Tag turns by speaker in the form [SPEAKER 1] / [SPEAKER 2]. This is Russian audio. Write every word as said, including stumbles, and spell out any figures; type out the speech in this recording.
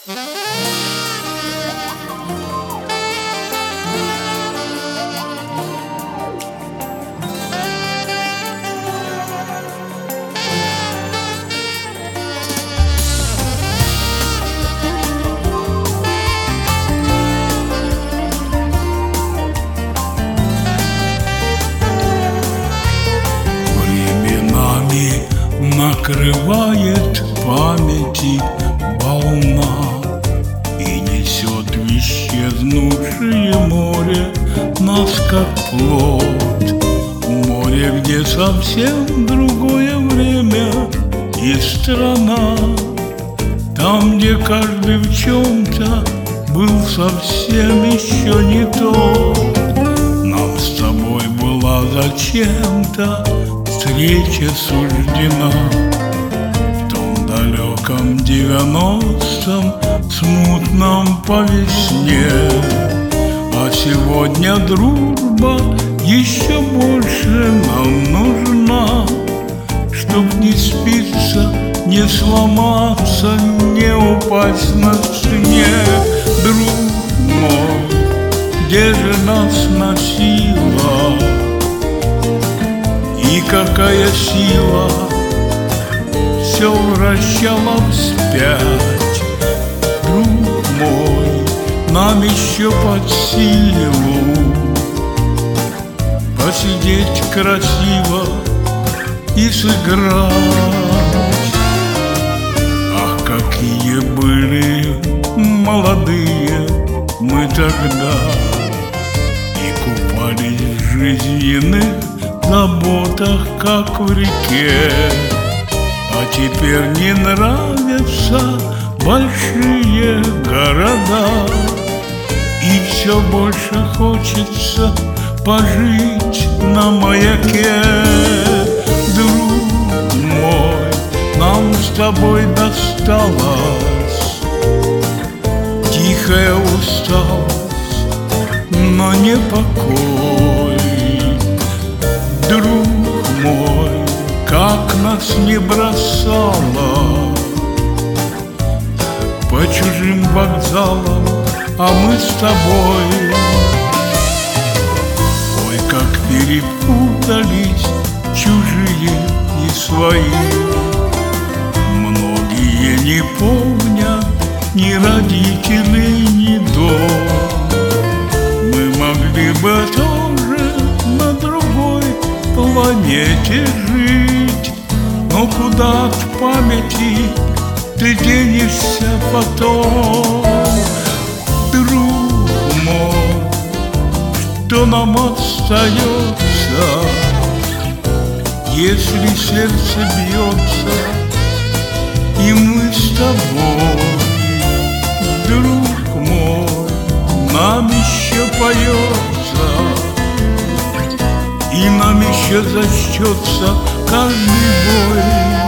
[SPEAKER 1] Накрывает памяти волна и несет в исчезнувшее море нас как плод. Море, где совсем другое время и страна, там, где каждый в чем-то был совсем еще не тот. Нам с тобой была зачем-то встреча суждена в том далеком девяностом, смутном по весне. А сегодня дружба еще больше нам нужна, чтоб не спиться, не сломаться, не упасть на снег. Друг мой, где же нас носила, и какая сила все вращала вспять. Друг мой, нам еще под силу посидеть красиво и сыграть. Ах, какие были молодые мы тогда, и купались в жизненных заботах, как в реке. А теперь не нравятся большие города, и все больше хочется пожить на маяке. Друг мой, нам с тобой досталась тихая усталость, но не покой. Друг мой, как нас не бросало по чужим вокзалам, а мы с тобой. Ой, как перепутались чужие и свои, многие не помнят ни родителей, ни дом. Мы могли бы тоже на другой планете жить, но куда от памяти ты денешься потом? Друг мой, что нам остается, если сердце бьется, и мы с тобой? Друг мой, нам еще поется, и нам еще зачтется каждый бой.